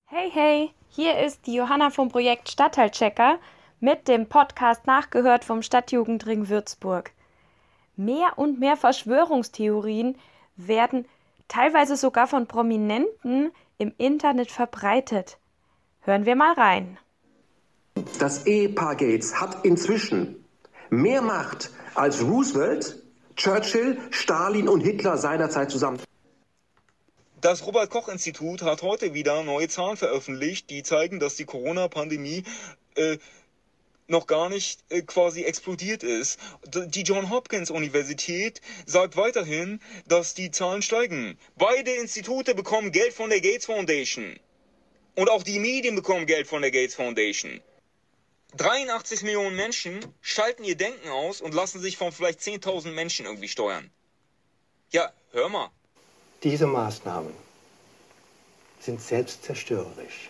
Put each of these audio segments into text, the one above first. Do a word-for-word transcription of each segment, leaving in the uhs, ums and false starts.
Hey, hey, hier ist die Johanna vom Projekt Stadtteilchecker mit dem Podcast Nachgehört vom Stadtjugendring Würzburg. Mehr und mehr Verschwörungstheorien werden teilweise sogar von Prominenten im Internet verbreitet. Hören wir mal rein. Das Ehepaar Gates hat inzwischen mehr Macht als Roosevelt, Churchill, Stalin und Hitler seinerzeit zusammen. Das Robert-Koch-Institut hat heute wieder neue Zahlen veröffentlicht, die zeigen, dass die Corona-Pandemie äh, noch gar nicht äh, quasi explodiert ist. Die Johns Hopkins Universität sagt weiterhin, dass die Zahlen steigen. Beide Institute bekommen Geld von der Gates Foundation. Und auch die Medien bekommen Geld von der Gates Foundation. dreiundachtzig Millionen Menschen schalten ihr Denken aus und lassen sich von vielleicht zehntausend Menschen irgendwie steuern. Ja, hör mal. Diese Maßnahmen sind selbstzerstörerisch.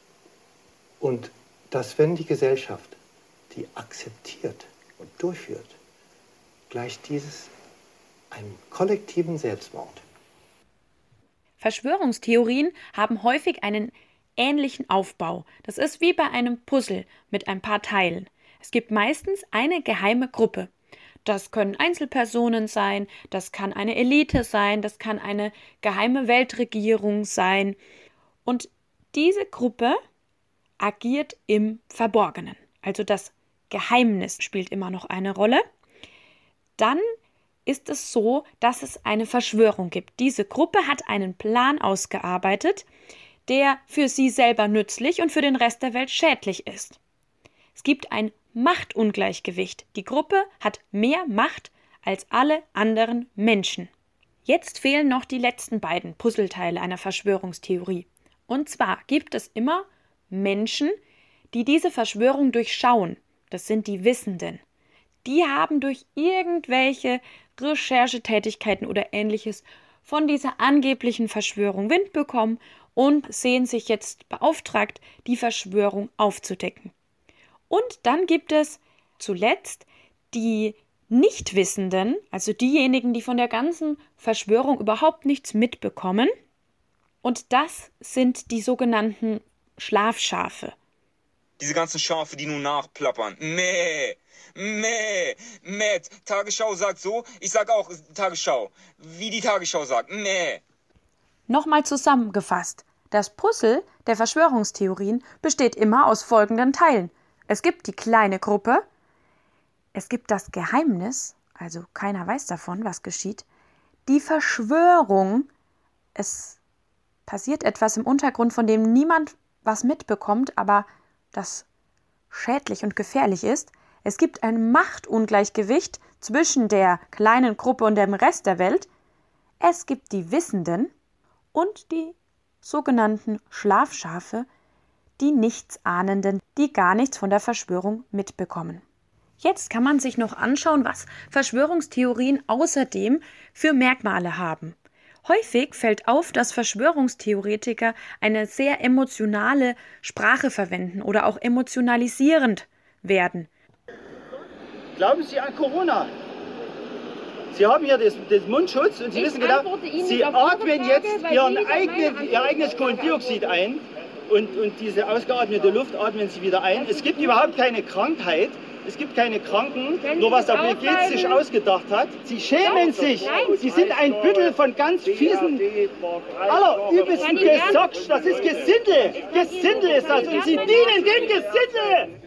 Und dass, wenn die Gesellschaft die akzeptiert und durchführt, gleicht dieses einem kollektiven Selbstmord. Verschwörungstheorien haben häufig einen ähnlichen Aufbau. Das ist wie bei einem Puzzle mit ein paar Teilen. Es gibt meistens eine geheime Gruppe. Das können Einzelpersonen sein, das kann eine Elite sein, das kann eine geheime Weltregierung sein. Und diese Gruppe agiert im Verborgenen. Also das Geheimnis spielt immer noch eine Rolle. Dann ist es so, dass es eine Verschwörung gibt. Diese Gruppe hat einen Plan ausgearbeitet, der für sie selber nützlich und für den Rest der Welt schädlich ist. Es gibt ein Machtungleichgewicht. Die Gruppe hat mehr Macht als alle anderen Menschen. Jetzt fehlen noch die letzten beiden Puzzleteile einer Verschwörungstheorie. Und zwar gibt es immer Menschen, die diese Verschwörung durchschauen. Das sind die Wissenden. Die haben durch irgendwelche Recherchetätigkeiten oder Ähnliches von dieser angeblichen Verschwörung Wind bekommen und sehen sich jetzt beauftragt, die Verschwörung aufzudecken. Und dann gibt es zuletzt die Nichtwissenden, also diejenigen, die von der ganzen Verschwörung überhaupt nichts mitbekommen. Und das sind die sogenannten Schlafschafe. Diese ganzen Schafe, die nur nachplappern. Mäh, mäh, mäh. Tagesschau sagt so, ich sag auch Tagesschau. Wie die Tagesschau sagt. Mäh. Nochmal zusammengefasst. Das Puzzle der Verschwörungstheorien besteht immer aus folgenden Teilen. Es gibt die kleine Gruppe, es gibt das Geheimnis, also keiner weiß davon, was geschieht, die Verschwörung, es passiert etwas im Untergrund, von dem niemand was mitbekommt, aber das schädlich und gefährlich ist. Es gibt ein Machtungleichgewicht zwischen der kleinen Gruppe und dem Rest der Welt. Es gibt die Wissenden und die sogenannten Schlafschafe, die Nichtsahnenden, die gar nichts von der Verschwörung mitbekommen. Jetzt kann man sich noch anschauen, was Verschwörungstheorien außerdem für Merkmale haben. Häufig fällt auf, dass Verschwörungstheoretiker eine sehr emotionale Sprache verwenden oder auch emotionalisierend werden. Glauben Sie an Corona? Sie haben hier das, das Mundschutz und Sie ich wissen genau, Sie atmen Frage, jetzt Ihren eigenen, Ihr eigenes Kohlendioxid ein. Und, und diese ausgeatmete Luft atmen Sie wieder ein. Es gibt überhaupt keine Krankheit, es gibt keine Kranken, nur was der Bill Gates sich ausgedacht hat. Sie schämen sich, Sie sind ein Büttel von ganz fiesen, allerübelsten Gesocks. Das ist Gesindel, Gesindel ist das und Sie dienen dem Gesindel.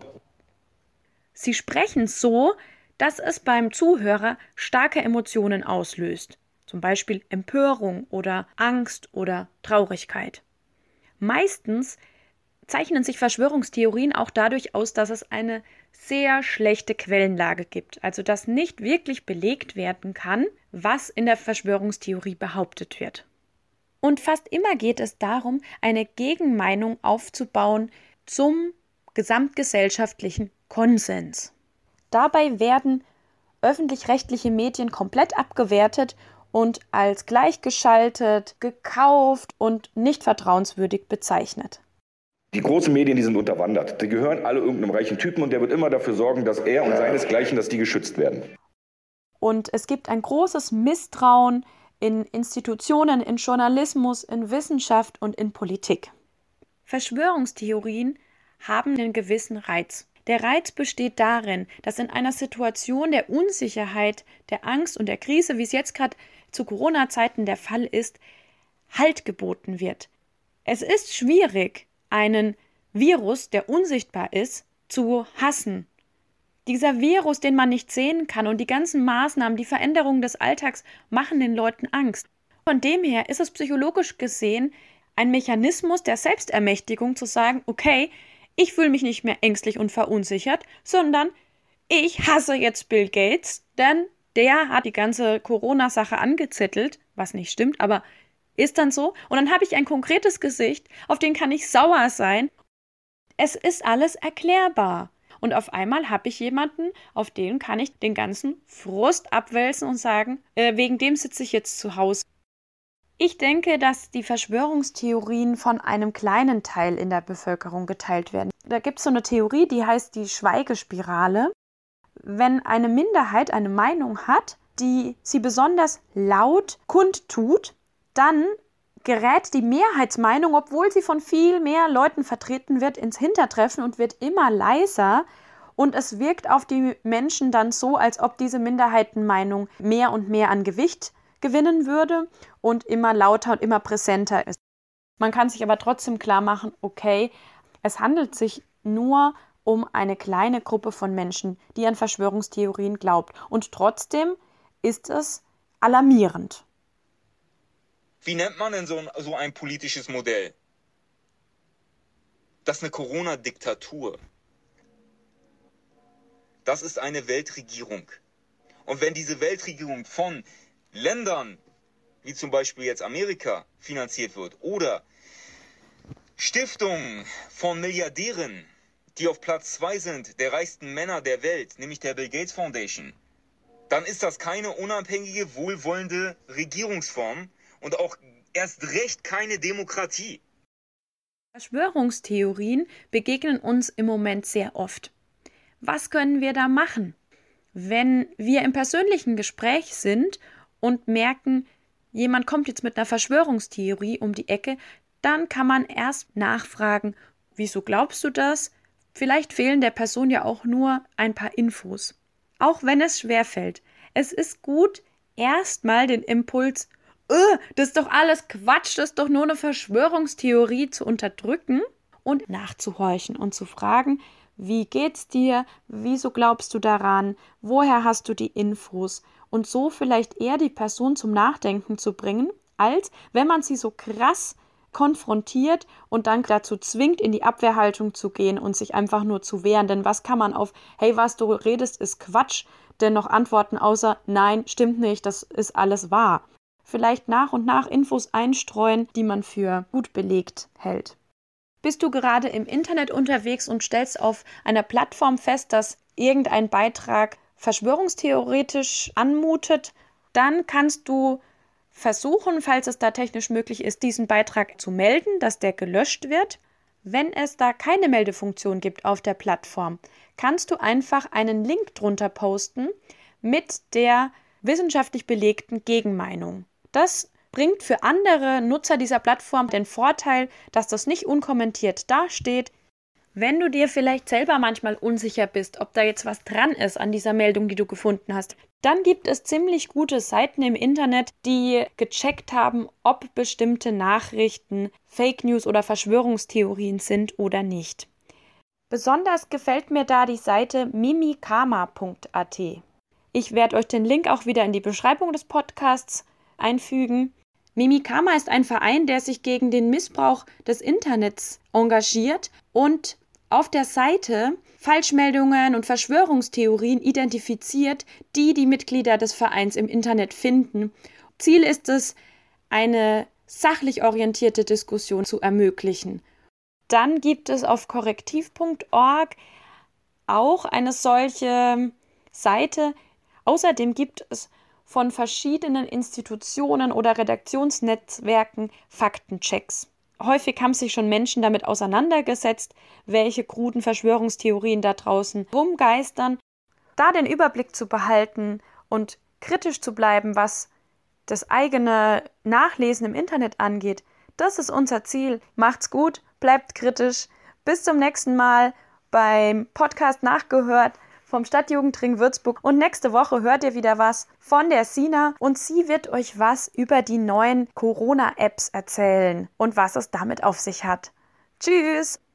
Sie sprechen so, dass es beim Zuhörer starke Emotionen auslöst, zum Beispiel Empörung oder Angst oder Traurigkeit. Meistens zeichnen sich Verschwörungstheorien auch dadurch aus, dass es eine sehr schlechte Quellenlage gibt, also dass nicht wirklich belegt werden kann, was in der Verschwörungstheorie behauptet wird. Und fast immer geht es darum, eine Gegenmeinung aufzubauen zum gesamtgesellschaftlichen Konsens. Dabei werden öffentlich-rechtliche Medien komplett abgewertet und als gleichgeschaltet, gekauft und nicht vertrauenswürdig bezeichnet. Die großen Medien, die sind unterwandert. Die gehören alle irgendeinem reichen Typen und der wird immer dafür sorgen, dass er und seinesgleichen, dass die geschützt werden. Und es gibt ein großes Misstrauen in Institutionen, in Journalismus, in Wissenschaft und in Politik. Verschwörungstheorien haben einen gewissen Reiz. Der Reiz besteht darin, dass in einer Situation der Unsicherheit, der Angst und der Krise, wie es jetzt gerade zu Corona-Zeiten der Fall ist, Halt geboten wird. Es ist schwierig, einen Virus, der unsichtbar ist, zu hassen. Dieser Virus, den man nicht sehen kann und die ganzen Maßnahmen, die Veränderungen des Alltags machen den Leuten Angst. Von dem her ist es psychologisch gesehen ein Mechanismus der Selbstermächtigung zu sagen, okay, ich fühle mich nicht mehr ängstlich und verunsichert, sondern ich hasse jetzt Bill Gates, denn der hat die ganze Corona-Sache angezettelt, was nicht stimmt, aber ist dann so. Und dann habe ich ein konkretes Gesicht, auf den kann ich sauer sein. Es ist alles erklärbar. Und auf einmal habe ich jemanden, auf den kann ich den ganzen Frust abwälzen und sagen, äh, wegen dem sitze ich jetzt zu Hause. Ich denke, dass die Verschwörungstheorien von einem kleinen Teil in der Bevölkerung geteilt werden. Da gibt es so eine Theorie, die heißt die Schweigespirale. Wenn eine Minderheit eine Meinung hat, die sie besonders laut kundtut, dann gerät die Mehrheitsmeinung, obwohl sie von viel mehr Leuten vertreten wird, ins Hintertreffen und wird immer leiser. Und es wirkt auf die Menschen dann so, als ob diese Minderheitenmeinung mehr und mehr an Gewicht gewinnen würde und immer lauter und immer präsenter ist. Man kann sich aber trotzdem klar machen, okay, es handelt sich nur um eine kleine Gruppe von Menschen, die an Verschwörungstheorien glaubt. Und trotzdem ist es alarmierend. Wie nennt man denn so ein, so ein politisches Modell? Das ist eine Corona-Diktatur. Das ist eine Weltregierung. Und wenn diese Weltregierung von Ländern, wie zum Beispiel jetzt Amerika, finanziert wird oder Stiftungen von Milliardären, die auf Platz zwei sind, der reichsten Männer der Welt, nämlich der Bill Gates Foundation, dann ist das keine unabhängige, wohlwollende Regierungsform und auch erst recht keine Demokratie. Verschwörungstheorien begegnen uns im Moment sehr oft. Was können wir da machen? Wenn wir im persönlichen Gespräch sind und merken, jemand kommt jetzt mit einer Verschwörungstheorie um die Ecke, dann kann man erst nachfragen, wieso glaubst du das? Vielleicht fehlen der Person ja auch nur ein paar Infos. Auch wenn es schwerfällt. Es ist gut, erstmal den Impuls, öh, das ist doch alles Quatsch, das ist doch nur eine Verschwörungstheorie, zu unterdrücken und nachzuhorchen und zu fragen, wie geht's dir? Wieso glaubst du daran? Woher hast du die Infos? Und so vielleicht eher die Person zum Nachdenken zu bringen, als wenn man sie so krass konfrontiert und dann dazu zwingt, in die Abwehrhaltung zu gehen und sich einfach nur zu wehren. Denn was kann man auf, hey, was du redest, ist Quatsch, denn noch antworten außer, nein, stimmt nicht, das ist alles wahr. Vielleicht nach und nach Infos einstreuen, die man für gut belegt hält. Bist du gerade im Internet unterwegs und stellst auf einer Plattform fest, dass irgendein Beitrag verschwörungstheoretisch anmutet, dann kannst du versuchen, falls es da technisch möglich ist, diesen Beitrag zu melden, dass der gelöscht wird. Wenn es da keine Meldefunktion gibt auf der Plattform, kannst du einfach einen Link drunter posten mit der wissenschaftlich belegten Gegenmeinung. Das bringt für andere Nutzer dieser Plattform den Vorteil, dass das nicht unkommentiert dasteht. Wenn du dir vielleicht selber manchmal unsicher bist, ob da jetzt was dran ist an dieser Meldung, die du gefunden hast, dann gibt es ziemlich gute Seiten im Internet, die gecheckt haben, ob bestimmte Nachrichten Fake News oder Verschwörungstheorien sind oder nicht. Besonders gefällt mir da die Seite mimikama punkt a t. Ich werde euch den Link auch wieder in die Beschreibung des Podcasts einfügen. Mimikama ist ein Verein, der sich gegen den Missbrauch des Internets engagiert und auf der Seite Falschmeldungen und Verschwörungstheorien identifiziert, die die Mitglieder des Vereins im Internet finden. Ziel ist es, eine sachlich orientierte Diskussion zu ermöglichen. Dann gibt es auf korrektiv punkt org auch eine solche Seite. Außerdem gibt es von verschiedenen Institutionen oder Redaktionsnetzwerken Faktenchecks. Häufig haben sich schon Menschen damit auseinandergesetzt, welche kruden Verschwörungstheorien da draußen rumgeistern. Da den Überblick zu behalten und kritisch zu bleiben, was das eigene Nachlesen im Internet angeht, das ist unser Ziel. Macht's gut, bleibt bleibt kritisch. Bis zum nächsten Mal beim Podcast Nachgehört vom Stadtjugendring Würzburg. Und nächste Woche hört ihr wieder was von der Sina und sie wird euch was über die neuen Corona-Apps erzählen und was es damit auf sich hat. Tschüss!